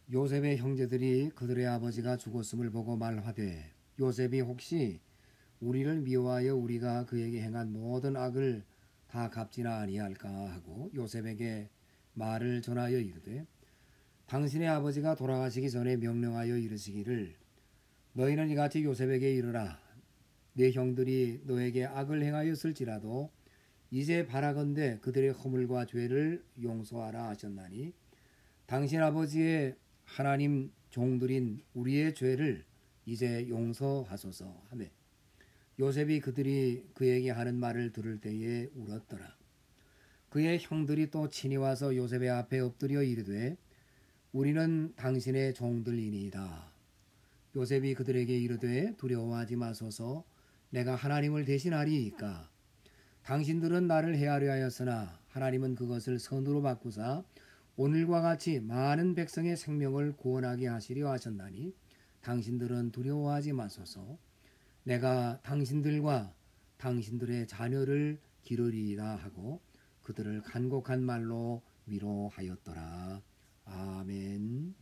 요셉의 형제들이 그들의 아버지가 죽었음을 보고 말하되 요셉이 혹시 우리를 미워하여 우리가 그에게 행한 모든 악을 다 갚지나 아니할까 하고 요셉에게 말을 전하여 이르되 당신의 아버지가 돌아가시기 전에 명령하여 이르시기를 너희는 이같이 요셉에게 이르라 내 형들이 너에게 악을 행하였을지라도 이제 바라건대 그들의 허물과 죄를 용서하라 하셨나니 당신 아버지의 하나님 종들인 우리의 죄를 이제 용서하소서 하며 요셉이 그들이 그에게 하는 말을 들을 때에 울었더라. 그의 형들이 또 친히 와서 요셉의 앞에 엎드려 이르되 우리는 당신의 종들이니이다. 요셉이 그들에게 이르되 두려워하지 마소서 내가 하나님을 대신하리이까. 당신들은 나를 해하려 하였으나 하나님은 그것을 선으로 바꾸사 오늘과 같이 많은 백성의 생명을 구원하게 하시려 하셨나니 당신들은 두려워하지 마소서 내가 당신들과 당신들의 자녀를 기르리이다 하고 그들을 간곡한 말로 위로하였더라. 아멘.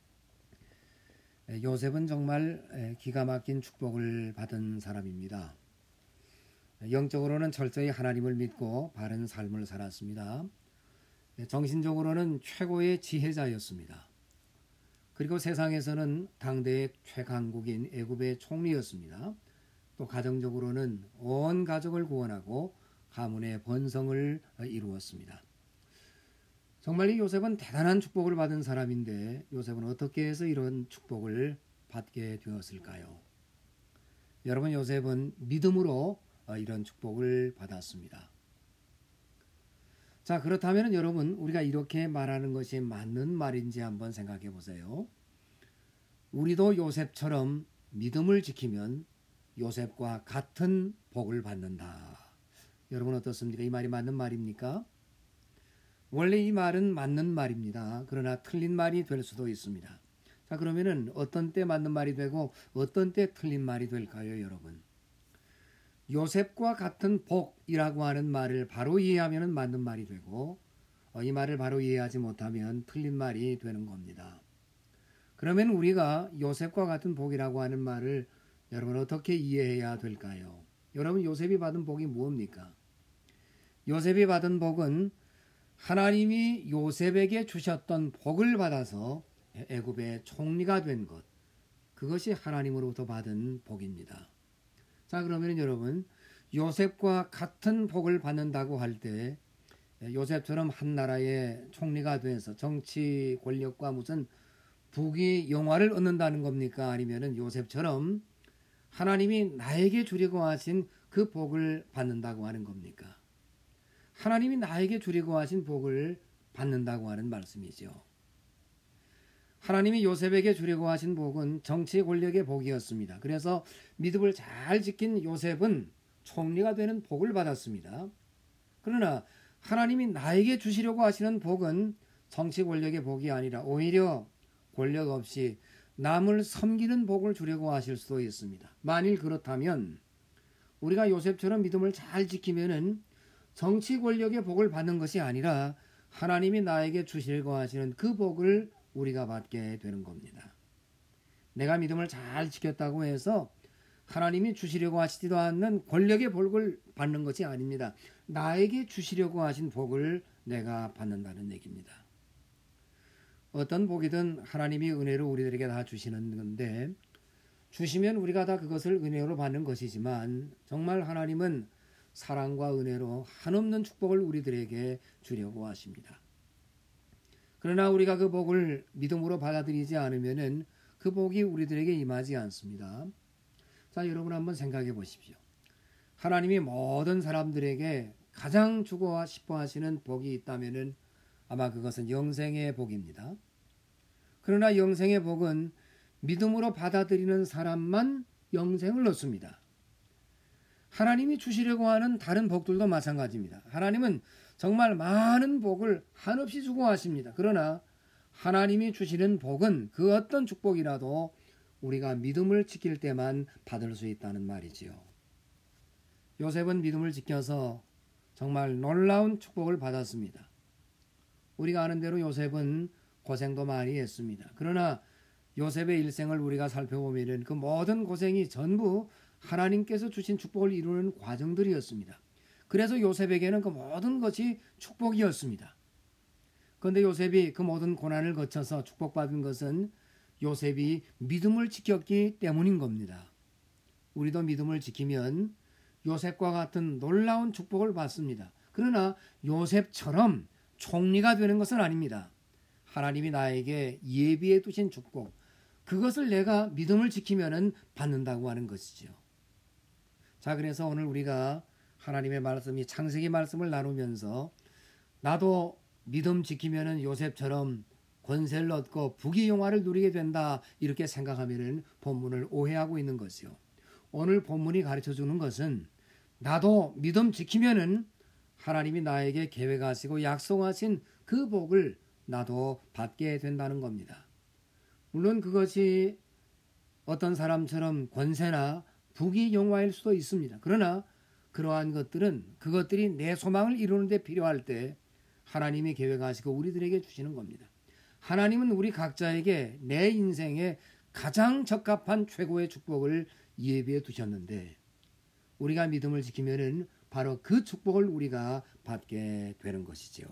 요셉은 정말 기가 막힌 축복을 받은 사람입니다. 영적으로는 철저히 하나님을 믿고 바른 삶을 살았습니다. 정신적으로는 최고의 지혜자였습니다. 그리고 세상에서는 당대의 최강국인 애굽의 총리였습니다. 또 가정적으로는 온 가족을 구원하고 가문의 번성을 이루었습니다. 정말 이 요셉은 대단한 축복을 받은 사람인데 요셉은 어떻게 해서 이런 축복을 받게 되었을까요? 여러분, 요셉은 믿음으로 이런 축복을 받았습니다. 자, 그렇다면 여러분, 우리가 이렇게 말하는 것이 맞는 말인지 한번 생각해 보세요. 우리도 요셉처럼 믿음을 지키면 요셉과 같은 복을 받는다. 여러분 어떻습니까? 이 말이 맞는 말입니까? 원래 이 말은 맞는 말입니다. 그러나 틀린 말이 될 수도 있습니다. 자, 그러면은 어떤 때 맞는 말이 되고 어떤 때 틀린 말이 될까요, 여러분? 요셉과 같은 복이라고 하는 말을 바로 이해하면 맞는 말이 되고 이 말을 바로 이해하지 못하면 틀린 말이 되는 겁니다. 그러면 우리가 요셉과 같은 복이라고 하는 말을 여러분 어떻게 이해해야 될까요? 여러분, 요셉이 받은 복이 무엇입니까? 요셉이 받은 복은 하나님이 요셉에게 주셨던 복을 받아서 애굽의 총리가 된 것, 그것이 하나님으로부터 받은 복입니다. 자, 그러면 여러분, 요셉과 같은 복을 받는다고 할 때 요셉처럼 한 나라의 총리가 돼서 정치 권력과 무슨 부귀 영화를 얻는다는 겁니까? 아니면은 요셉처럼 하나님이 나에게 주려고 하신 그 복을 받는다고 하는 겁니까? 하나님이 나에게 주려고 하신 복을 받는다고 하는 말씀이죠. 하나님이 요셉에게 주려고 하신 복은 정치 권력의 복이었습니다. 그래서 믿음을 잘 지킨 요셉은 총리가 되는 복을 받았습니다. 그러나 하나님이 나에게 주시려고 하시는 복은 정치 권력의 복이 아니라 오히려 권력 없이 남을 섬기는 복을 주려고 하실 수도 있습니다. 만일 그렇다면 우리가 요셉처럼 믿음을 잘 지키면은 정치 권력의 복을 받는 것이 아니라 하나님이 나에게 주시려고 하시는 그 복을 우리가 받게 되는 겁니다. 내가 믿음을 잘 지켰다고 해서 하나님이 주시려고 하시지도 않는 권력의 복을 받는 것이 아닙니다. 나에게 주시려고 하신 복을 내가 받는다는 얘기입니다. 어떤 복이든 하나님이 은혜로 우리들에게 다 주시는 건데 주시면 우리가 다 그것을 은혜로 받는 것이지만 정말 하나님은 사랑과 은혜로 한없는 축복을 우리들에게 주려고 하십니다. 그러나 우리가 그 복을 믿음으로 받아들이지 않으면 그 복이 우리들에게 임하지 않습니다. 자, 여러분 한번 생각해 보십시오. 하나님이 모든 사람들에게 가장 주고 싶어 하시는 복이 있다면 아마 그것은 영생의 복입니다. 그러나 영생의 복은 믿음으로 받아들이는 사람만 영생을 얻습니다. 하나님이 주시려고 하는 다른 복들도 마찬가지입니다. 하나님은 정말 많은 복을 한없이 주고 하십니다. 그러나 하나님이 주시는 복은 그 어떤 축복이라도 우리가 믿음을 지킬 때만 받을 수 있다는 말이지요. 요셉은 믿음을 지켜서 정말 놀라운 축복을 받았습니다. 우리가 아는 대로 요셉은 고생도 많이 했습니다. 그러나 요셉의 일생을 우리가 살펴보면 그 모든 고생이 전부 하나님께서 주신 축복을 이루는 과정들이었습니다. 그래서 요셉에게는 그 모든 것이 축복이었습니다. 그런데 요셉이 그 모든 고난을 거쳐서 축복받은 것은 요셉이 믿음을 지켰기 때문인 겁니다. 우리도 믿음을 지키면 요셉과 같은 놀라운 축복을 받습니다. 그러나 요셉처럼 총리가 되는 것은 아닙니다. 하나님이 나에게 예비해 두신 축복, 그것을 내가 믿음을 지키면 받는다고 하는 것이죠. 자, 그래서 오늘 우리가 하나님의 말씀이 창세기 말씀을 나누면서 나도 믿음 지키면 요셉처럼 권세를 얻고 부귀영화를 누리게 된다, 이렇게 생각하면 본문을 오해하고 있는 것이요. 오늘 본문이 가르쳐주는 것은 나도 믿음 지키면은 하나님이 나에게 계획하시고 약속하신 그 복을 나도 받게 된다는 겁니다. 물론 그것이 어떤 사람처럼 권세나 부귀영화일 수도 있습니다. 그러나 그러한 그것들이 내 소망을 이루는 데 필요할 때 하나님이 계획하시고 우리들에게 주시는 겁니다. 하나님은 우리 각자에게 내 인생에 가장 적합한 최고의 축복을 예비해 두셨는데 우리가 믿음을 지키면은 바로 그 축복을 우리가 받게 되는 것이죠.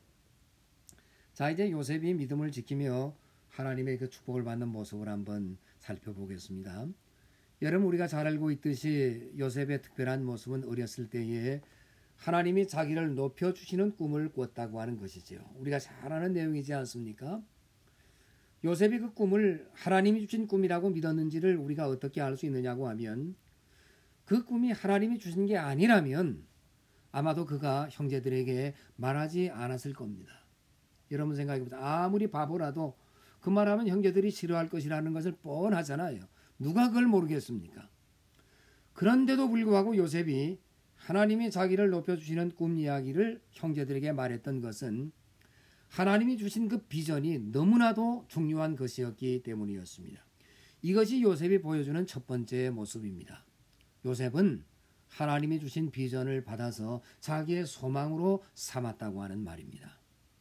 자, 이제 요셉이 믿음을 지키며 하나님의 그 축복을 받는 모습을 한번 살펴보겠습니다. 여러분, 우리가 잘 알고 있듯이 요셉의 특별한 모습은 어렸을 때에 하나님이 자기를 높여주시는 꿈을 꿨다고 하는 것이죠. 우리가 잘 아는 내용이지 않습니까? 요셉이 그 꿈을 하나님이 주신 꿈이라고 믿었는지를 우리가 어떻게 알 수 있느냐고 하면 그 꿈이 하나님이 주신 게 아니라면 아마도 그가 형제들에게 말하지 않았을 겁니다. 여러분 생각해보세요. 아무리 바보라도 그 말하면 형제들이 싫어할 것이라는 것을 뻔하잖아요. 누가 그걸 모르겠습니까? 그런데도 불구하고 요셉이 하나님이 자기를 높여주시는 꿈 이야기를 형제들에게 말했던 것은 하나님이 주신 그 비전이 너무나도 중요한 것이었기 때문이었습니다. 이것이 요셉이 보여주는 첫 번째 모습입니다. 요셉은 하나님이 주신 비전을 받아서 자기의 소망으로 삼았다고 하는 말입니다.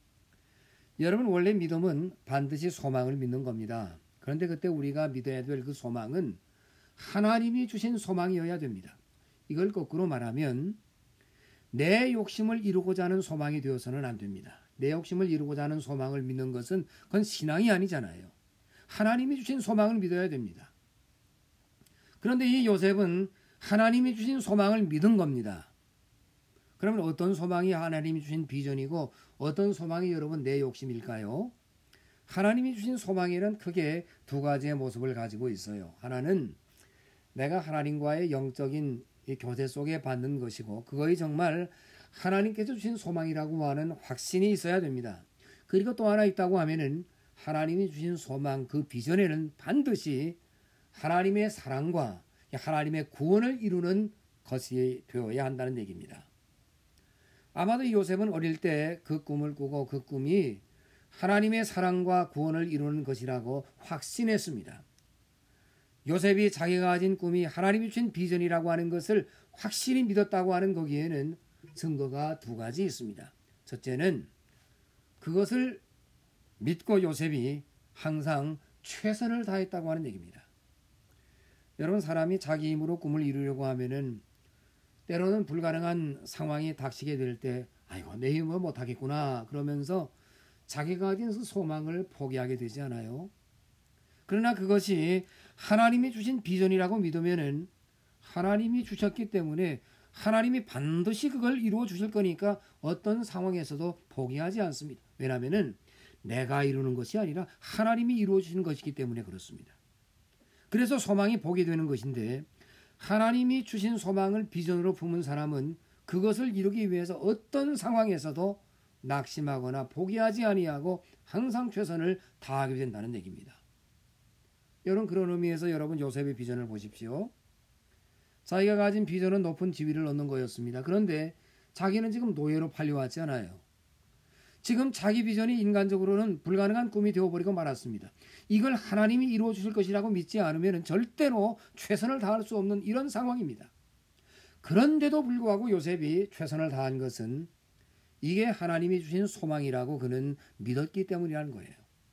여러분, 원래 믿음은 반드시 소망을 믿는 겁니다. 그런데 그때 우리가 믿어야 될 그 소망은 하나님이 주신 소망이어야 됩니다. 이걸 거꾸로 말하면 내 욕심을 이루고자 하는 소망이 되어서는 안 됩니다. 내 욕심을 이루고자 하는 소망을 믿는 것은 그건 신앙이 아니잖아요. 하나님이 주신 소망을 믿어야 됩니다. 그런데 이 요셉은 하나님이 주신 소망을 믿은 겁니다. 그러면 어떤 소망이 하나님이 주신 비전이고 어떤 소망이 여러분 내 욕심일까요? 하나님이 주신 소망에는 크게 두 가지의 모습을 가지고 있어요. 하나는 내가 하나님과의 영적인 교제 속에 받는 것이고 그거이 정말 하나님께서 주신 소망이라고 하는 확신이 있어야 됩니다. 그리고 또 하나 있다고 하면은 하나님이 주신 소망 그 비전에는 반드시 하나님의 사랑과 하나님의 구원을 이루는 것이 되어야 한다는 얘기입니다. 아마도 이 요셉은 어릴 때 그 꿈을 꾸고 그 꿈이 하나님의 사랑과 구원을 이루는 것이라고 확신했습니다. 요셉이 자기가 가진 꿈이 하나님이 주신 비전이라고 하는 것을 확실히 믿었다고 하는 거기에는 증거가 두 가지 있습니다. 첫째는 그것을 믿고 요셉이 항상 최선을 다했다고 하는 얘기입니다. 여러분, 사람이 자기 힘으로 꿈을 이루려고 하면은 때로는 불가능한 상황이 닥치게 될 때 아이고 내 힘으로 못하겠구나 그러면서 자기가 가진 소망을 포기하게 되지 않아요? 그러나 그것이 하나님이 주신 비전이라고 믿으면은 하나님이 주셨기 때문에 하나님이 반드시 그걸 이루어 주실 거니까 어떤 상황에서도 포기하지 않습니다. 왜냐하면은 내가 이루는 것이 아니라 하나님이 이루어 주시는 것이기 때문에 그렇습니다. 그래서 소망이 복이 되는 것인데 하나님이 주신 소망을 비전으로 품은 사람은 그것을 이루기 위해서 어떤 상황에서도 낙심하거나 포기하지 아니하고 항상 최선을 다하게 된다는 얘기입니다. 여러분, 그런 의미에서 여러분 요셉의 비전을 보십시오. 자기가 가진 비전은 높은 지위를 얻는 거였습니다. 그런데 자기는 지금 노예로 팔려왔지 않아요. 지금 자기 비전이 인간적으로는 불가능한 꿈이 되어버리고 말았습니다. 이걸 하나님이 이루어 주실 것이라고 믿지 않으면 절대로 최선을 다할 수 없는 이런 상황입니다. 그런데도 불구하고 요셉이 최선을 다한 것은 이게 하나님이 주신 소망이라고 그는 믿었기 때문이라는 거예요.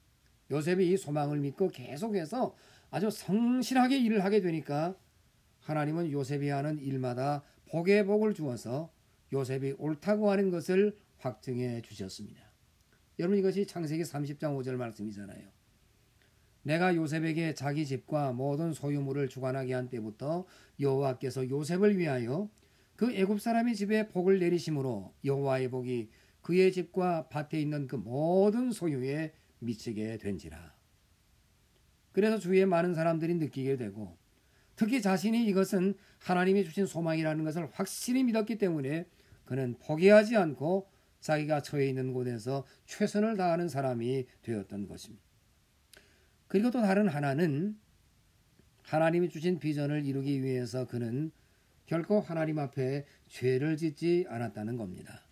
요셉이 이 소망을 믿고 계속해서 아주 성실하게 일을 하게 되니까 하나님은 요셉이 하는 일마다 복의 복을 주어서 요셉이 옳다고 하는 것을 확증해 주셨습니다. 여러분, 이것이 창세기 30장 5절 말씀이잖아요. 내가 요셉에게 자기 집과 모든 소유물을 주관하게 한 때부터 여호와께서 요셉을 위하여 그 애굽 사람의 집에 복을 내리심으로 여호와의 복이 그의 집과 밭에 있는 그 모든 소유에 미치게 된지라. 그래서 주위에 많은 사람들이 느끼게 되고 특히 자신이 이것은 하나님이 주신 소망이라는 것을 확실히 믿었기 때문에 그는 포기하지 않고 자기가 처해 있는 곳에서 최선을 다하는 사람이 되었던 것입니다. 그리고 또 다른 하나는 하나님이 주신 비전을 이루기 위해서 그는 결코 하나님 앞에 죄를 짓지 않았다는 겁니다.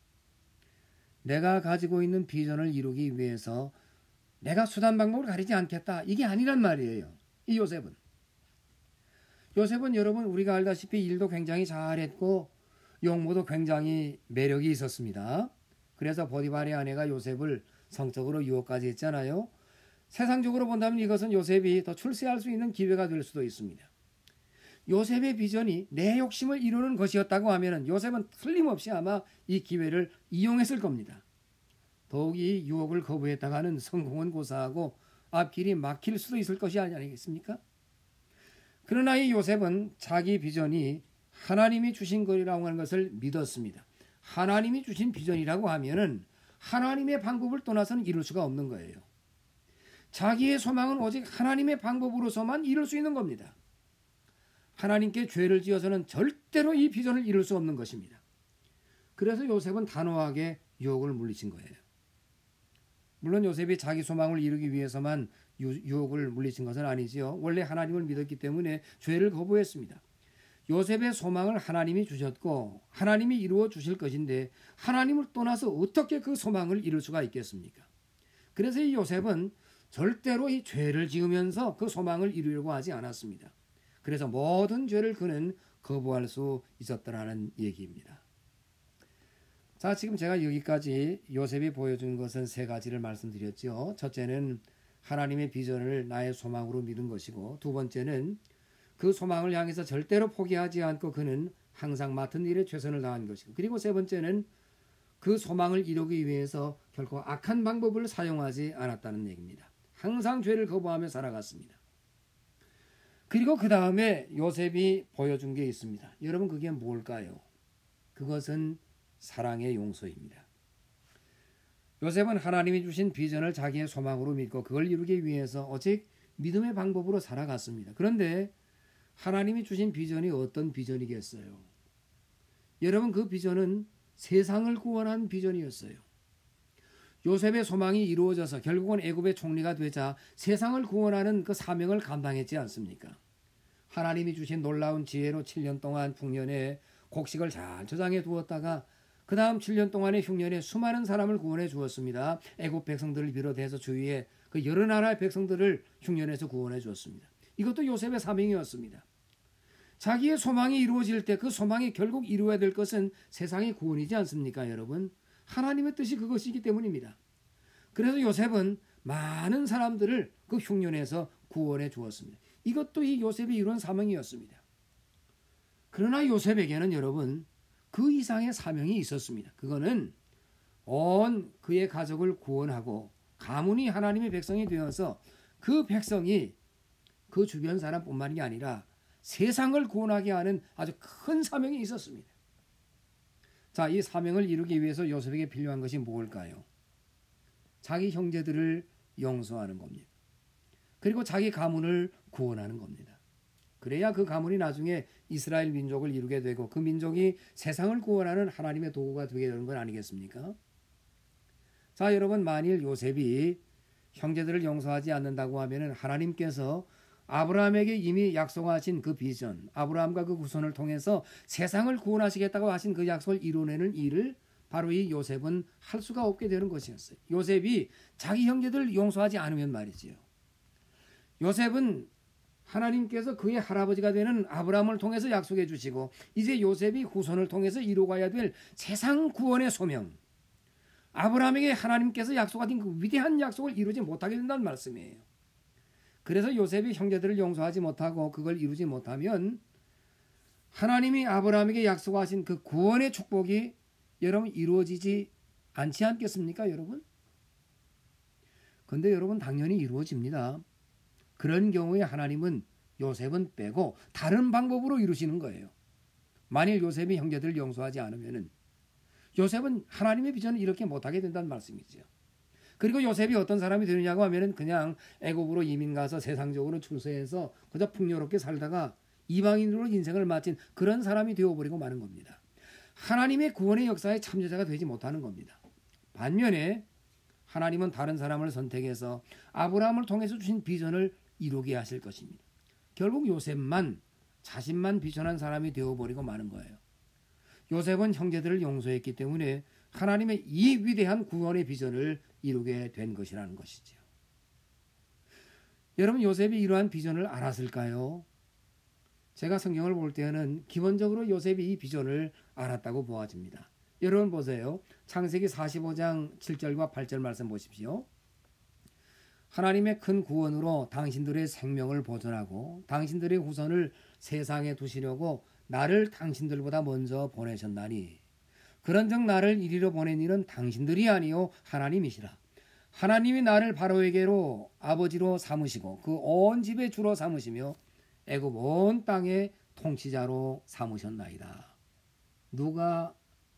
내가 가지고 있는 비전을 이루기 위해서 내가 수단 방법을 가리지 않겠다, 이게 아니란 말이에요. 이 요셉은 여러분, 우리가 알다시피 일도 굉장히 잘했고 용모도 굉장히 매력이 있었습니다. 그래서 보디발의 아내가 요셉을 성적으로 유혹까지 했잖아요. 세상적으로 본다면 이것은 요셉이 더 출세할 수 있는 기회가 될 수도 있습니다. 요셉의 비전이 내 욕심을 이루는 것이었다고 하면 요셉은 틀림없이 아마 이 기회를 이용했을 겁니다. 더욱이 유혹을 거부했다가는 성공은 고사하고 앞길이 막힐 수도 있을 것이 아니겠습니까? 그러나 이 요셉은 자기 비전이 하나님이 주신 것이라고 하는 것을 믿었습니다. 하나님이 주신 비전이라고 하면은 하나님의 방법을 떠나서는 이룰 수가 없는 거예요. 자기의 소망은 오직 하나님의 방법으로서만 이룰 수 있는 겁니다. 하나님께 죄를 지어서는 절대로 이 비전을 이룰 수 없는 것입니다. 그래서 요셉은 단호하게 유혹을 물리친 거예요. 물론 요셉이 자기 소망을 이루기 위해서만 유혹을 물리친 것은 아니지요. 원래 하나님을 믿었기 때문에 죄를 거부했습니다. 요셉의 소망을 하나님이 주셨고 하나님이 이루어 주실 것인데 하나님을 떠나서 어떻게 그 소망을 이룰 수가 있겠습니까? 그래서 이 요셉은 절대로 이 죄를 지으면서 그 소망을 이루려고 하지 않았습니다. 그래서 모든 죄를 그는 거부할 수 있었더라는 얘기입니다. 자, 지금 제가 여기까지 요셉이 보여준 것은 세 가지를 말씀드렸죠. 첫째는 하나님의 비전을 나의 소망으로 믿은 것이고, 두 번째는 그 소망을 향해서 절대로 포기하지 않고 그는 항상 맡은 일에 최선을 다한 것이고, 그리고 세 번째는 그 소망을 이루기 위해서 결코 악한 방법을 사용하지 않았다는 얘기입니다. 항상 죄를 거부하며 살아갔습니다. 그리고 그 다음에 요셉이 보여준 게 있습니다. 여러분, 그게 뭘까요? 그것은 사랑의 용서입니다. 요셉은 하나님이 주신 비전을 자기의 소망으로 믿고 그걸 이루기 위해서 오직 믿음의 방법으로 살아갔습니다. 그런데 하나님이 주신 비전이 어떤 비전이겠어요? 여러분, 그 비전은 세상을 구원한 비전이었어요. 요셉의 소망이 이루어져서 결국은 애굽의 총리가 되자 세상을 구원하는 그 사명을 감당했지 않습니까? 하나님이 주신 놀라운 지혜로 7년 동안 풍년에 곡식을 잘 저장해 두었다가 그 다음 7년 동안의 흉년에 수많은 사람을 구원해 주었습니다. 애굽 백성들을 비롯해서 주위에 그 여러 나라의 백성들을 흉년에서 구원해 주었습니다. 이것도 요셉의 사명이었습니다. 자기의 소망이 이루어질 때 그 소망이 결국 이루어야 될 것은 세상의 구원이지 않습니까, 여러분? 하나님의 뜻이 그것이기 때문입니다. 그래서 요셉은 많은 사람들을 그 흉년에서 구원해 주었습니다. 이것도 이 요셉이 이룬 사명이었습니다. 그러나 요셉에게는 여러분, 그 이상의 사명이 있었습니다. 그거는 온 그의 가족을 구원하고 가문이 하나님의 백성이 되어서 그 백성이 그 주변 사람뿐만이 아니라 세상을 구원하게 하는 아주 큰 사명이 있었습니다. 자, 이 사명을 이루기 위해서 요셉에게 필요한 것이 뭘까요? 자기 형제들을 용서하는 겁니다. 그리고 자기 가문을 구원하는 겁니다. 그래야 그 가문이 나중에 이스라엘 민족을 이루게 되고 그 민족이 세상을 구원하는 하나님의 도구가 되게 되는 건 아니겠습니까? 자, 여러분, 만일 요셉이 형제들을 용서하지 않는다고 하면 하나님께서 아브라함에게 이미 약속하신 그 비전, 아브라함과 그 후손을 통해서 세상을 구원하시겠다고 하신 그 약속을 이루어내는 일을 바로 이 요셉은 할 수가 없게 되는 것이었어요. 요셉이 자기 형제들을 용서하지 않으면 말이지요. 요셉은 하나님께서 그의 할아버지가 되는 아브라함을 통해서 약속해 주시고 이제 요셉이 후손을 통해서 이루어가야 될 세상 구원의 소명, 아브라함에게 하나님께서 약속하신 그 위대한 약속을 이루지 못하게 된다는 말씀이에요. 그래서 요셉이 형제들을 용서하지 못하고 그걸 이루지 못하면 하나님이 아브라함에게 약속하신 그 구원의 축복이 여러분 이루어지지 않지 않겠습니까, 여러분? 근데 여러분 당연히 이루어집니다. 그런 경우에 하나님은 요셉은 빼고 다른 방법으로 이루시는 거예요. 만일 요셉이 형제들을 용서하지 않으면은 요셉은 하나님의 비전을 이렇게 못하게 된다는 말씀이죠. 그리고 요셉이 어떤 사람이 되느냐고 하면은 그냥 애굽으로 이민 가서 세상적으로 출세해서 그저 풍요롭게 살다가 이방인으로 인생을 마친 그런 사람이 되어버리고 마는 겁니다. 하나님의 구원의 역사에 참여자가 되지 못하는 겁니다. 반면에 하나님은 다른 사람을 선택해서 아브라함을 통해서 주신 비전을 이루게 하실 것입니다. 결국 요셉만 자신만 비전한 사람이 되어버리고 마는 거예요. 요셉은 형제들을 용서했기 때문에 하나님의 이 위대한 구원의 비전을 이루게 된 것이라는 것이죠. 여러분 요셉이 이러한 비전을 알았을까요? 제가 성경을 볼 때는 기본적으로 요셉이 이 비전을 알았다고 보아집니다. 여러분 보세요. 창세기 45장 7절과 8절 말씀 보십시오. 하나님의 큰 구원으로 당신들의 생명을 보존하고 당신들의 후손을 세상에 두시려고 나를 당신들보다 먼저 보내셨나니 그런즉 나를 이리로 보낸 이는 당신들이 아니요 하나님이시라. 하나님이 나를 바로에게로 아버지로 삼으시고 그 온 집의 주로 삼으시며 애굽 온 땅의 통치자로 삼으셨나이다. 누가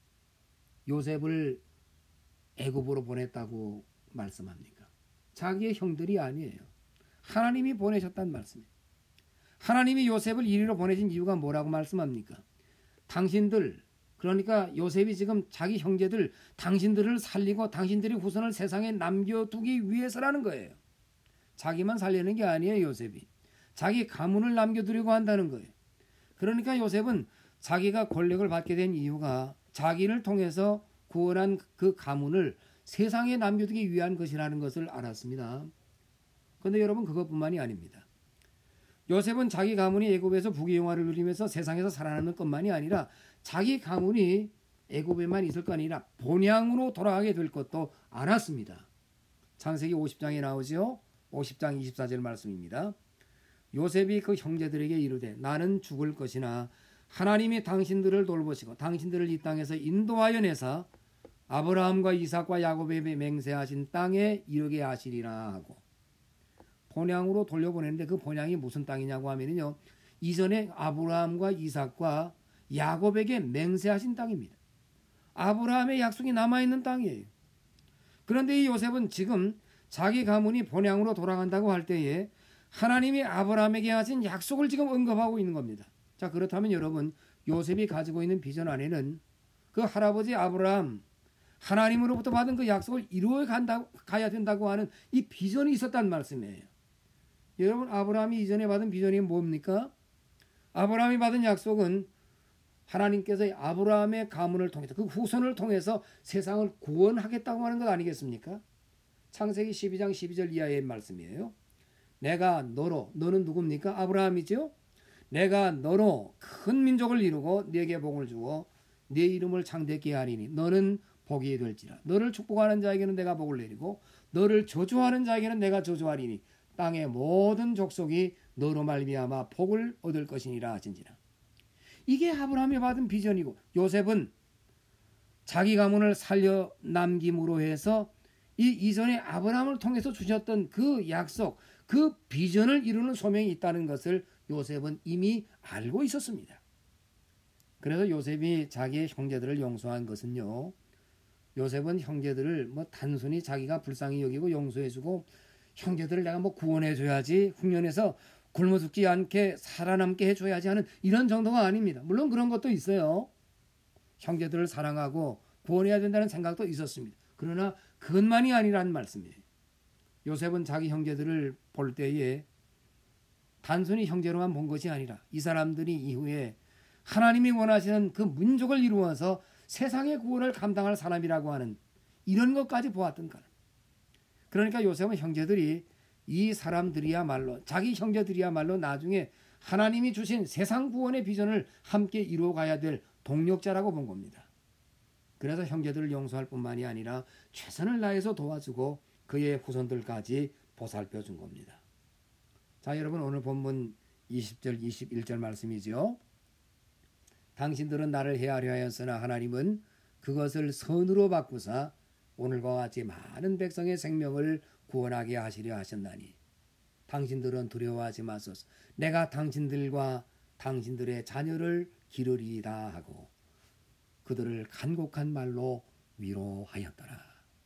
요셉을 애굽으로 보냈다고 말씀합니까? 자기의 형들이 아니에요. 하나님이 보내셨단 말씀이에요. 하나님이 요셉을 이리로 보내신 이유가 뭐라고 말씀합니까? 당신들, 그러니까 요셉이 지금 자기 형제들, 당신들을 살리고 당신들의 후손을 세상에 남겨두기 위해서라는 거예요. 자기만 살리는 게 아니에요, 요셉이. 자기 가문을 남겨두려고 한다는 거예요. 그러니까 요셉은 자기가 권력을 받게 된 이유가 자기를 통해서 구원한 그 가문을 세상에 남겨두기 위한 것이라는 것을 알았습니다. 그런데 여러분 그것뿐만이 아닙니다. 요셉은 자기 가문이 애굽에서 부귀영화를 누리면서 세상에서 살아남는 것만이 아니라 자기 가문이 애굽에만 있을 거 아니라 본향으로 돌아가게 될 것도 알았습니다. 창세기 50장에 나오죠. 50장 24절 말씀입니다. 요셉이 그 형제들에게 이르되 나는 죽을 것이나 하나님이 당신들을 돌보시고 당신들을 이 땅에서 인도하여 내사 아브라함과 이삭과 야곱에게 맹세하신 땅에 이르게 하시리라 하고 본향으로 돌려보내는데 그 본향이 무슨 땅이냐고 하면요. 이전에 아브라함과 이삭과 야곱에게 맹세하신 땅입니다. 아브라함의 약속이 남아있는 땅이에요. 그런데 이 요셉은 지금 자기 가문이 본향으로 돌아간다고 할 때에 하나님이 아브라함에게 하신 약속을 지금 언급하고 있는 겁니다. 자, 그렇다면 여러분 요셉이 가지고 있는 비전 안에는 그 할아버지 아브라함 하나님으로부터 받은 그 약속을 이루어 가야 된다고 하는 이 비전이 있었단 말씀이에요. 여러분 아브라함이 이전에 받은 비전이 뭡니까? 아브라함이 받은 약속은 하나님께서 아브라함의 가문을 통해서 그 후손을 통해서 세상을 구원하겠다고 하는 것 아니겠습니까? 창세기 12장 12절 이하의 말씀이에요. 내가 너로, 너는 누굽니까? 아브라함이죠? 내가 너로 큰 민족을 이루고 네게 복을 주어 네 이름을 창대케 하리니 너는 복이 될지라. 너를 축복하는 자에게는 내가 복을 내리고 너를 저주하는 자에게는 내가 저주하리니 땅의 모든 족속이 너로 말미암아 복을 얻을 것이니라 하신지라. 이게 아브라함이 받은 비전이고 요셉은 자기 가문을 살려 남김으로 해서 이 이전에 아브라함을 통해서 주셨던 그 약속, 그 비전을 이루는 소명이 있다는 것을 요셉은 이미 알고 있었습니다. 그래서 요셉이 자기의 형제들을 용서한 것은요. 요셉은 형제들을 단순히 자기가 불쌍히 여기고 용서해주고 형제들을 내가 구원해줘야지 훈련해서 굶어 죽지 않게 살아남게 해줘야지 하는 이런 정도가 아닙니다. 물론 그런 것도 있어요. 형제들을 사랑하고 구원해야 된다는 생각도 있었습니다. 그러나 그것만이 아니라는 말씀이에요. 요셉은 자기 형제들을 볼 때에 단순히 형제로만 본 것이 아니라 이 사람들이 이후에 하나님이 원하시는 그 민족을 이루어서 세상의 구원을 감당할 사람이라고 하는 이런 것까지 보았던 거예요. 그러니까 요셉은 형제들이 이 사람들이야말로 자기 형제들이야말로 나중에 하나님이 주신 세상 구원의 비전을 함께 이루어가야 될 동력자라고 본 겁니다. 그래서 형제들을 용서할 뿐만이 아니라 최선을 다해서 도와주고 그의 후손들까지 보살펴 준 겁니다. 자, 여러분, 오늘 본문 20절 21절 말씀이죠. 당신들은 나를 헤아려 하였으나 하나님은 그것을 선으로 바꾸사 오늘과 같이 많은 백성의 생명을 구원하게 하시려 하셨나니 당신들은 두려워하지 마소서. 내가 당신들과 당신들의 자녀를 기르리이다 하고 그들을 간곡한 말로 위로하였더라.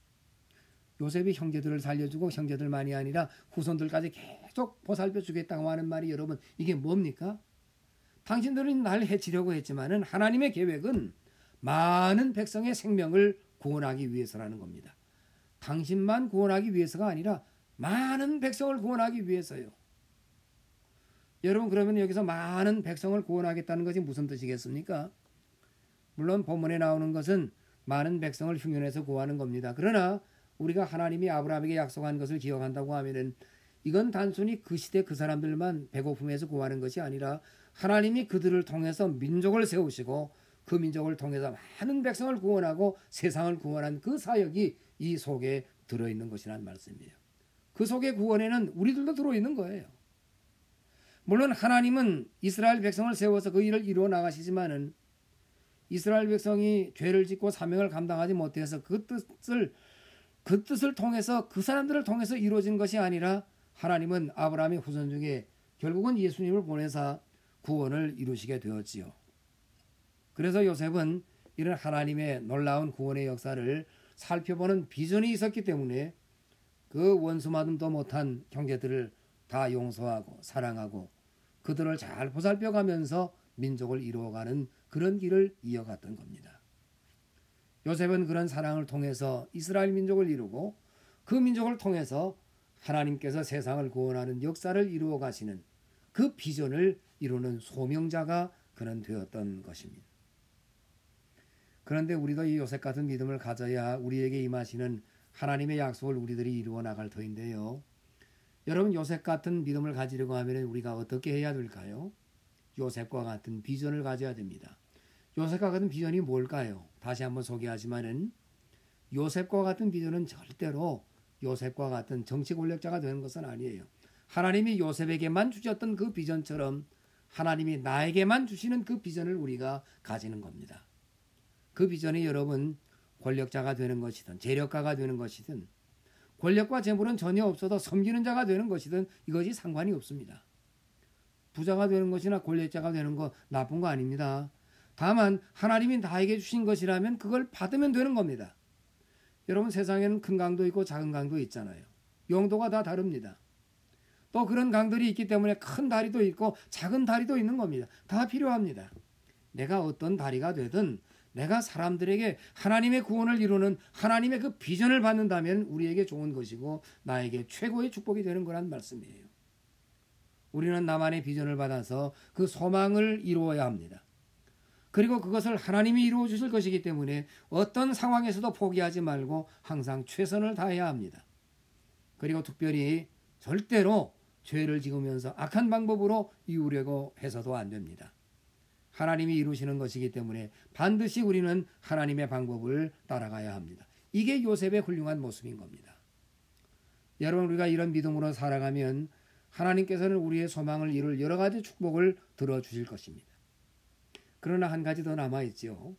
요셉이 형제들을 살려주고 형제들만이 아니라 후손들까지 계속 보살펴 주겠다고 하는 말이 여러분 이게 뭡니까? 당신들은 날 해치려고 했지만은 하나님의 계획은 많은 백성의 생명을 구원하기 위해서라는 겁니다. 당신만 구원하기 위해서가 아니라 많은 백성을 구원하기 위해서요. 여러분, 그러면 여기서 많은 백성을 구원하겠다는 것이 무슨 뜻이겠습니까? 물론 본문에 나오는 것은 많은 백성을 흉년에서 구하는 겁니다. 그러나 우리가 하나님이 아브라함에게 약속한 것을 기억한다고 하면은 이건 단순히 그 시대 그 사람들만 배고픔에서 구하는 것이 아니라 하나님이 그들을 통해서 민족을 세우시고 그 민족을 통해서 많은 백성을 구원하고 세상을 구원한 그 사역이 이 속에 들어있는 것이란 말씀이에요. 그 속에 구원에는 우리들도 들어있는 거예요. 물론 하나님은 이스라엘 백성을 세워서 그 일을 이루어 나가시지만은 이스라엘 백성이 죄를 짓고 사명을 감당하지 못해서 그 뜻을 통해서 그 사람들을 통해서 이루어진 것이 아니라 하나님은 아브라함의 후손 중에 결국은 예수님을 보내사 구원을 이루시게 되었지요. 그래서 요셉은 이런 하나님의 놀라운 구원의 역사를 살펴보는 비전이 있었기 때문에 그 원수마름도 못한 형제들을 다 용서하고 사랑하고 그들을 잘 보살펴가면서 민족을 이루어가는 그런 길을 이어갔던 겁니다. 요셉은 그런 사랑을 통해서 이스라엘 민족을 이루고 그 민족을 통해서 하나님께서 세상을 구원하는 역사를 이루어 가시는 그 비전을 이루는 소명자가 그는 되었던 것입니다. 그런데 우리도 이 요셉 같은 믿음을 가져야 우리에게 임하시는 하나님의 약속을 우리들이 이루어 나갈 터인데요. 여러분, 요셉 같은 믿음을 가지려고 하면 우리가 어떻게 해야 될까요? 요셉과 같은 비전을 가져야 됩니다. 요셉과 같은 비전이 뭘까요? 다시 한번 소개하지만은 요셉과 같은 비전은 절대로 요셉과 같은 정치 권력자가 되는 것은 아니에요. 하나님이 요셉에게만 주셨던 그 비전처럼 하나님이 나에게만 주시는 그 비전을 우리가 가지는 겁니다. 그 비전이 여러분 권력자가 되는 것이든 재력가가 되는 것이든 권력과 재물은 전혀 없어도 섬기는 자가 되는 것이든 이것이 상관이 없습니다. 부자가 되는 것이나 권력자가 되는 거 나쁜 거 아닙니다. 다만 하나님이 나에게 주신 것이라면 그걸 받으면 되는 겁니다. 여러분, 세상에는 큰 강도 있고 작은 강도 있잖아요. 용도가 다 다릅니다. 또 그런 강들이 있기 때문에 큰 다리도 있고 작은 다리도 있는 겁니다. 다 필요합니다. 내가 어떤 다리가 되든 내가 사람들에게 하나님의 구원을 이루는 하나님의 그 비전을 받는다면 우리에게 좋은 것이고 나에게 최고의 축복이 되는 거란 말씀이에요. 우리는 나만의 비전을 받아서 그 소망을 이루어야 합니다. 그리고 그것을 하나님이 이루어 주실 것이기 때문에 어떤 상황에서도 포기하지 말고 항상 최선을 다해야 합니다. 그리고 특별히 절대로 죄를 지으면서 악한 방법으로 이루려고 해서도 안 됩니다. 하나님이 이루시는 것이기 때문에 반드시 우리는 하나님의 방법을 따라가야 합니다. 이게 요셉의 훌륭한 모습인 겁니다. 여러분, 우리가 이런 믿음으로 살아가면 하나님께서는 우리의 소망을 이룰 여러 가지 축복을 들어주실 것입니다. 그러나 한 가지 더 남아있죠.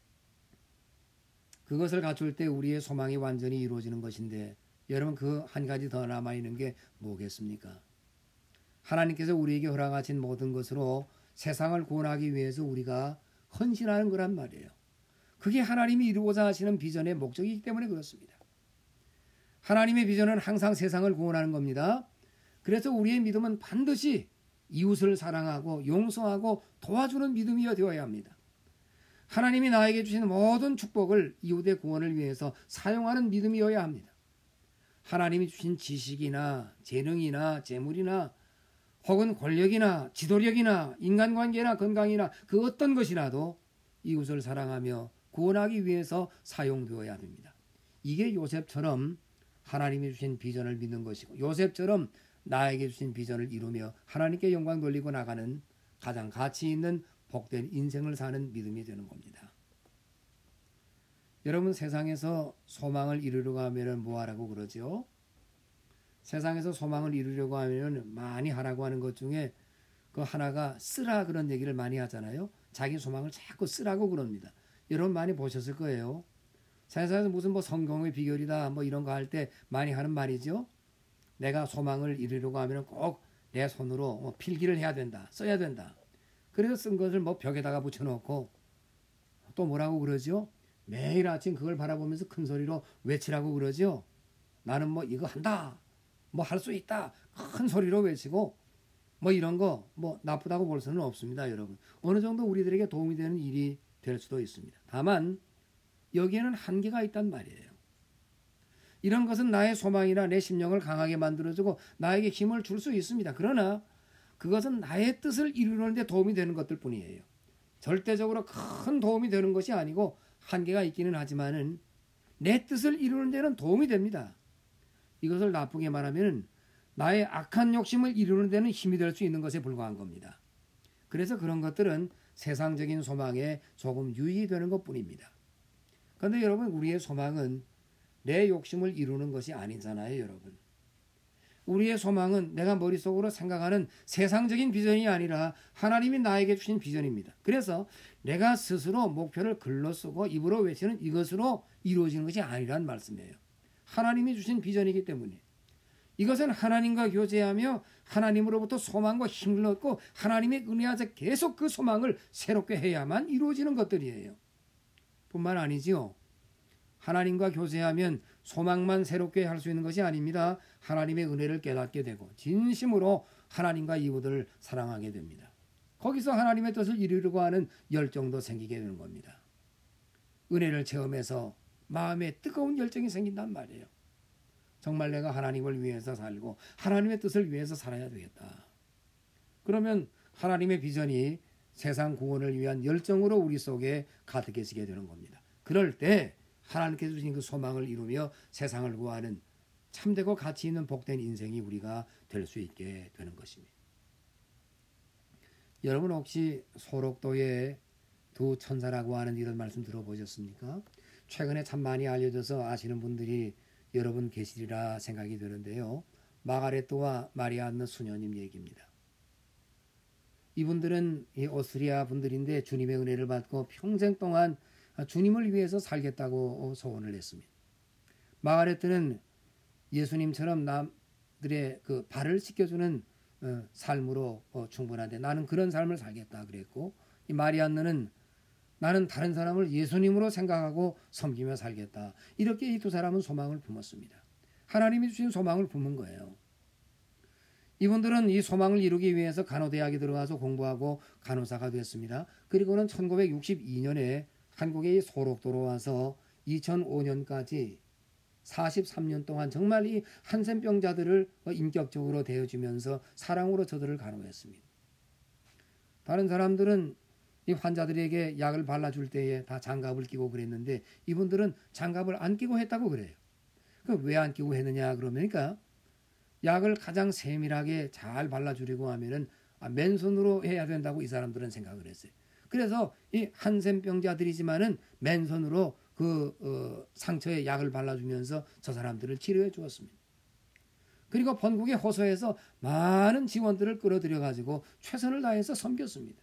그것을 갖출 때 우리의 소망이 완전히 이루어지는 것인데 여러분, 그 한 가지 더 남아있는 게 뭐겠습니까? 하나님께서 우리에게 허락하신 모든 것으로 세상을 구원하기 위해서 우리가 헌신하는 거란 말이에요. 그게 하나님이 이루고자 하시는 비전의 목적이기 때문에 그렇습니다. 하나님의 비전은 항상 세상을 구원하는 겁니다. 그래서 우리의 믿음은 반드시 이웃을 사랑하고 용서하고 도와주는 믿음이 되어야 합니다. 하나님이 나에게 주신 모든 축복을 이웃의 구원을 위해서 사용하는 믿음이어야 합니다. 하나님이 주신 지식이나 재능이나 재물이나 혹은 권력이나 지도력이나 인간관계나 건강이나 그 어떤 것이라도 이웃을 사랑하며 구원하기 위해서 사용되어야 됩니다. 이게 요셉처럼 하나님이 주신 비전을 믿는 것이고 요셉처럼 나에게 주신 비전을 이루며 하나님께 영광 돌리고 나가는 가장 가치 있는 복된 인생을 사는 믿음이 되는 겁니다. 여러분 세상에서 소망을 이루려고 하면 뭐 하라고 그러죠? 세상에서 소망을 이루려고 하면 많이 하라고 하는 것 중에 그 하나가 쓰라 그런 얘기를 많이 하잖아요. 자기 소망을 자꾸 쓰라고 그럽니다. 여러분 많이 보셨을 거예요. 세상에서 무슨 뭐 성공의 비결이다 뭐 이런 거 할 때 많이 하는 말이죠. 내가 소망을 이루려고 하면 꼭 내 손으로 뭐 필기를 해야 된다. 써야 된다. 그래서 쓴 것을 뭐 벽에다가 붙여놓고 또 뭐라고 그러죠? 매일 아침 그걸 바라보면서 큰 소리로 외치라고 그러죠. 나는 뭐 이거 한다. 뭐 할 수 있다. 큰 소리로 외치고 뭐 이런 거 뭐 나쁘다고 볼 수는 없습니다, 여러분. 어느 정도 우리들에게 도움이 되는 일이 될 수도 있습니다. 다만 여기에는 한계가 있단 말이에요. 이런 것은 나의 소망이나 내 심령을 강하게 만들어주고 나에게 힘을 줄 수 있습니다. 그러나 그것은 나의 뜻을 이루는 데 도움이 되는 것들 뿐이에요. 절대적으로 큰 도움이 되는 것이 아니고 한계가 있기는 하지만은 내 뜻을 이루는 데는 도움이 됩니다. 이것을 나쁘게 말하면 나의 악한 욕심을 이루는 데는 힘이 될 수 있는 것에 불과한 겁니다. 그래서 그런 것들은 세상적인 소망에 조금 유익이 되는 것뿐입니다. 그런데 여러분 우리의 소망은 내 욕심을 이루는 것이 아니잖아요, 여러분. 우리의 소망은 내가 머릿속으로 생각하는 세상적인 비전이 아니라 하나님이 나에게 주신 비전입니다. 그래서 내가 스스로 목표를 글로 쓰고 입으로 외치는 이것으로 이루어지는 것이 아니란 말씀이에요. 하나님이 주신 비전이기 때문에 이것은 하나님과 교제하며 하나님으로부터 소망과 힘을 얻고 하나님의 은혜 안에서 계속 그 소망을 새롭게 해야만 이루어지는 것들이에요. 뿐만 아니지요. 하나님과 교제하면 소망만 새롭게 할 수 있는 것이 아닙니다. 하나님의 은혜를 깨닫게 되고 진심으로 하나님과 이웃을 사랑하게 됩니다. 거기서 하나님의 뜻을 이루려고 하는 열정도 생기게 되는 겁니다. 은혜를 체험해서 마음에 뜨거운 열정이 생긴단 말이에요. 정말 내가 하나님을 위해서 살고 하나님의 뜻을 위해서 살아야 되겠다. 그러면 하나님의 비전이 세상 구원을 위한 열정으로 우리 속에 가득해지게 되는 겁니다. 그럴 때 하나님께서 주신 그 소망을 이루며 세상을 구하는 참되고 가치 있는 복된 인생이 우리가 될 수 있게 되는 것입니다. 여러분 혹시 소록도의 두 천사라고 하는 이런 말씀 들어보셨습니까? 최근에 참 많이 알려져서 아시는 분들이 여러분 계시리라 생각이 드는데요. 마가레트와 마리아안느 수녀님 얘기입니다. 이분들은 이 오스트리아 분들인데 주님의 은혜를 받고 평생 동안 주님을 위해서 살겠다고 소원을 했습니다. 마가레트는 예수님처럼 남들의 그 발을 씻겨주는 삶으로 충분한데 나는 그런 삶을 살겠다 그랬고, 이 마리아안느는 나는 다른 사람을 예수님으로 생각하고 섬기며 살겠다. 이렇게 이 두 사람은 소망을 품었습니다. 하나님이 주신 소망을 품은 거예요. 이분들은 이 소망을 이루기 위해서 간호대학에 들어가서 공부하고 간호사가 됐습니다. 그리고는 1962년에 한국의 소록도로 와서 2005년까지 43년 동안 정말 이 한센병자들을 인격적으로 대해주면서 사랑으로 저들을 간호했습니다. 다른 사람들은 이 환자들에게 약을 발라줄 때에 다 장갑을 끼고 그랬는데 이분들은 장갑을 안 끼고 했다고 그래요. 왜 안 끼고 했느냐 그러니까 약을 가장 세밀하게 잘 발라주려고 하면은 맨손으로 해야 된다고 이 사람들은 생각을 했어요. 그래서 이 한센병자들이지만은 맨손으로 그 상처에 약을 발라주면서 저 사람들을 치료해 주었습니다. 그리고 본국의 호소에서 많은 지원들을 끌어들여 가지고 최선을 다해서 섬겼습니다.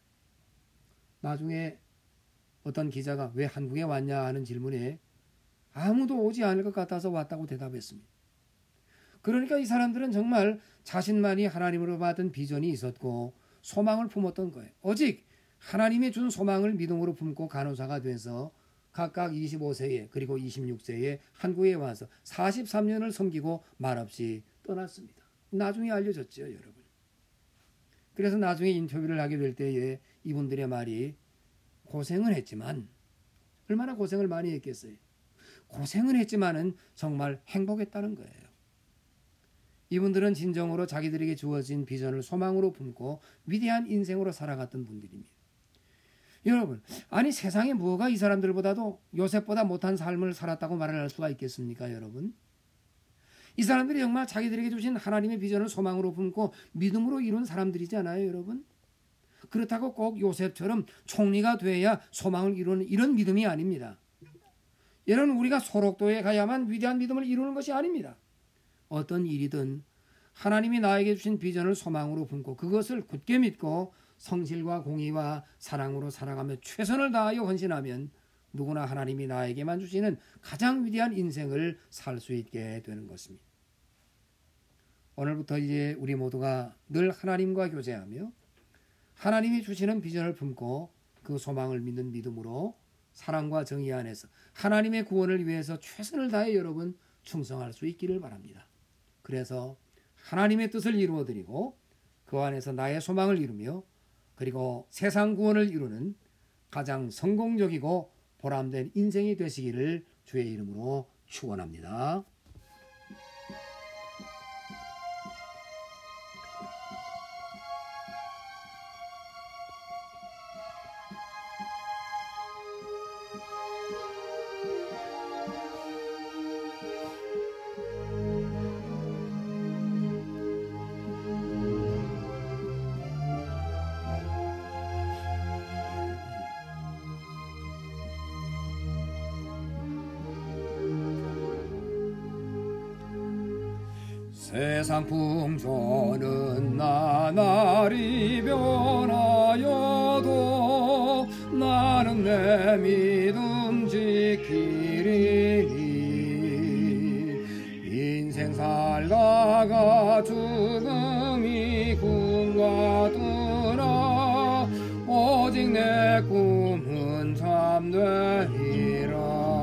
나중에 어떤 기자가 왜 한국에 왔냐 하는 질문에 아무도 오지 않을 것 같아서 왔다고 대답했습니다. 그러니까 이 사람들은 정말 자신만이 하나님으로 받은 비전이 있었고 소망을 품었던 거예요. 오직 하나님이 준 소망을 믿음으로 품고 간호사가 돼서 각각 25세에 그리고 26세에 한국에 와서 43년을 섬기고 말없이 떠났습니다. 나중에 알려졌죠, 여러분. 그래서 나중에 인터뷰를 하게 될 때에 이분들의 말이 고생은 했지만 얼마나 고생을 많이 했겠어요. 고생은 했지만은 정말 행복했다는 거예요. 이분들은 진정으로 자기들에게 주어진 비전을 소망으로 품고 위대한 인생으로 살아갔던 분들입니다. 여러분, 아니 세상에 뭐가 이 사람들보다도 요셉보다 못한 삶을 살았다고 말을 할 수가 있겠습니까, 여러분? 이 사람들이 정말 자기들에게 주신 하나님의 비전을 소망으로 품고 믿음으로 이룬 사람들이잖아요, 여러분. 그렇다고 꼭 요셉처럼 총리가 돼야 소망을 이루는 이런 믿음이 아닙니다. 이런 우리가 소록도에 가야만 위대한 믿음을 이루는 것이 아닙니다. 어떤 일이든 하나님이 나에게 주신 비전을 소망으로 품고 그것을 굳게 믿고 성실과 공의와 사랑으로 살아가며 최선을 다하여 헌신하면 누구나 하나님이 나에게만 주시는 가장 위대한 인생을 살 수 있게 되는 것입니다. 오늘부터 이제 우리 모두가 늘 하나님과 교제하며 하나님이 주시는 비전을 품고 그 소망을 믿는 믿음으로 사랑과 정의 안에서 하나님의 구원을 위해서 최선을 다해 여러분 충성할 수 있기를 바랍니다. 그래서 하나님의 뜻을 이루어드리고 그 안에서 나의 소망을 이루며 그리고 세상 구원을 이루는 가장 성공적이고 보람된 인생이 되시기를 주의 이름으로 축원합니다. 세상 풍조는 나날이 변하여도 나는 내 믿음 지키리니 인생 살다가 죽음이 꿈같으나 오직 내 꿈은 참되리라.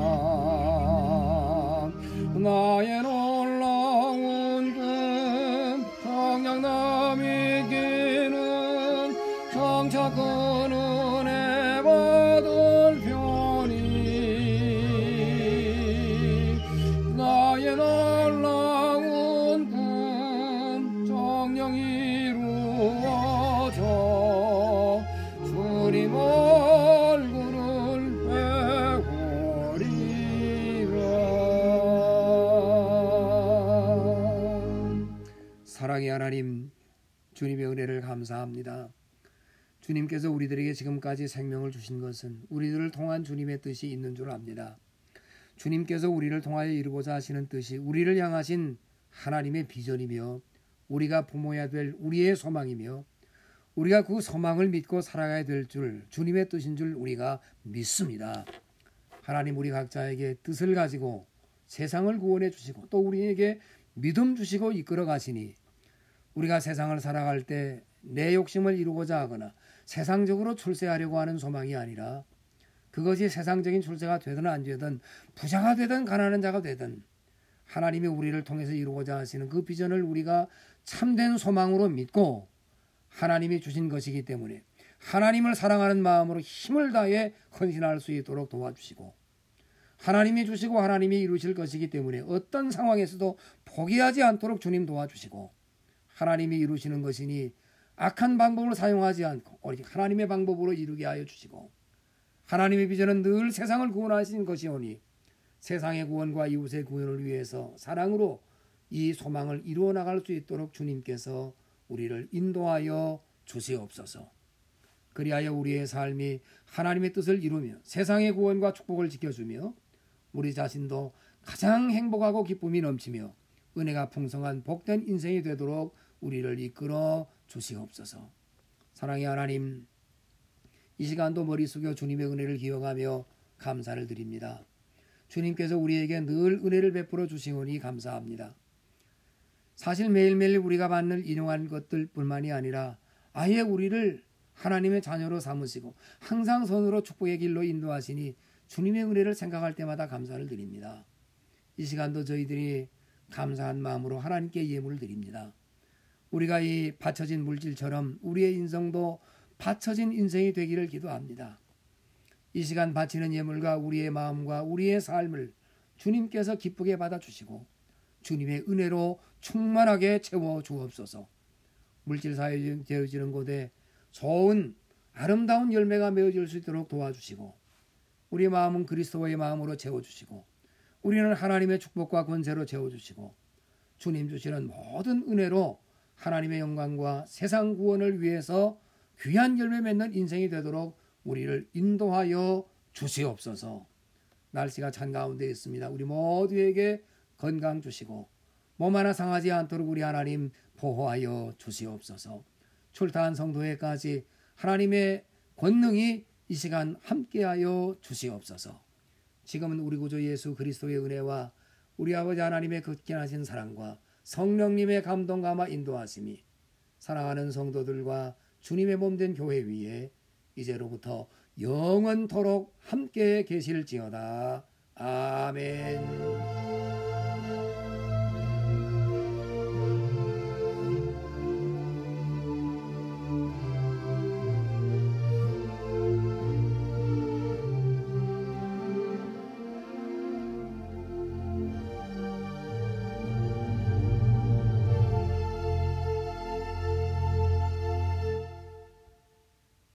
나의 놀라운 정녕 남이 기는 정착 그 은혜 받을 편이 나의 놀라운 꿈 정녕 이루어져 주님 얼굴을 배우리라. 사랑의 하나님, 주님의 은혜를 감사합니다. 주님께서 우리들에게 지금까지 생명을 주신 것은 우리들을 통한 주님의 뜻이 있는 줄 압니다. 주님께서 우리를 통하여 이루고자 하시는 뜻이 우리를 향하신 하나님의 비전이며 우리가 부모해야 될 우리의 소망이며 우리가 그 소망을 믿고 살아가야 될 줄 주님의 뜻인 줄 우리가 믿습니다. 하나님, 우리 각자에게 뜻을 가지고 세상을 구원해 주시고 또 우리에게 믿음 주시고 이끌어 가시니 우리가 세상을 살아갈 때 내 욕심을 이루고자 하거나 세상적으로 출세하려고 하는 소망이 아니라 그것이 세상적인 출세가 되든 안 되든 부자가 되든 가난한 자가 되든 하나님이 우리를 통해서 이루고자 하시는 그 비전을 우리가 참된 소망으로 믿고 하나님이 주신 것이기 때문에 하나님을 사랑하는 마음으로 힘을 다해 헌신할 수 있도록 도와주시고 하나님이 주시고 하나님이 이루실 것이기 때문에 어떤 상황에서도 포기하지 않도록 주님 도와주시고 하나님이 이루시는 것이니 악한 방법을 사용하지 않고 오직 하나님의 방법으로 이루게 하여 주시고 하나님의 비전은 늘 세상을 구원하신 것이오니 세상의 구원과 이웃의 구원을 위해서 사랑으로 이 소망을 이루어 나갈 수 있도록 주님께서 우리를 인도하여 주시옵소서. 그리하여 우리의 삶이 하나님의 뜻을 이루며 세상의 구원과 축복을 지켜주며 우리 자신도 가장 행복하고 기쁨이 넘치며 은혜가 풍성한 복된 인생이 되도록 우리를 이끌어 주시옵소서. 사랑의 하나님, 이 시간도 머리 숙여 주님의 은혜를 기억하며 감사를 드립니다. 주님께서 우리에게 늘 은혜를 베풀어 주시오니 감사합니다. 사실 매일매일 우리가 받는 인용한 것들 뿐만이 아니라 아예 우리를 하나님의 자녀로 삼으시고 항상 선으로 축복의 길로 인도하시니 주님의 은혜를 생각할 때마다 감사를 드립니다. 이 시간도 저희들이 감사한 마음으로 하나님께 예물을 드립니다. 우리가 이 바쳐진 물질처럼 우리의 인성도 바쳐진 인생이 되기를 기도합니다. 이 시간 바치는 예물과 우리의 마음과 우리의 삶을 주님께서 기쁘게 받아주시고 주님의 은혜로 충만하게 채워 주옵소서. 물질사에 되어지는 곳에 좋은 아름다운 열매가 맺어질 수 있도록 도와주시고 우리 마음은 그리스도의 마음으로 채워주시고 우리는 하나님의 축복과 권세로 채워주시고 주님 주시는 모든 은혜로 하나님의 영광과 세상 구원을 위해서 귀한 열매 맺는 인생이 되도록 우리를 인도하여 주시옵소서. 날씨가 찬 가운데 있습니다. 우리 모두에게 건강 주시고 몸 하나 상하지 않도록 우리 하나님 보호하여 주시옵소서. 출타한 성도회까지 하나님의 권능이 이 시간 함께하여 주시옵소서. 지금은 우리 구주 예수 그리스도의 은혜와 우리 아버지 하나님의 극진하신 사랑과 성령님의 감동 감화 인도하심이 사랑하는 성도들과 주님의 몸된 교회 위에 이제로부터 영원토록 함께 계실지어다. 아멘.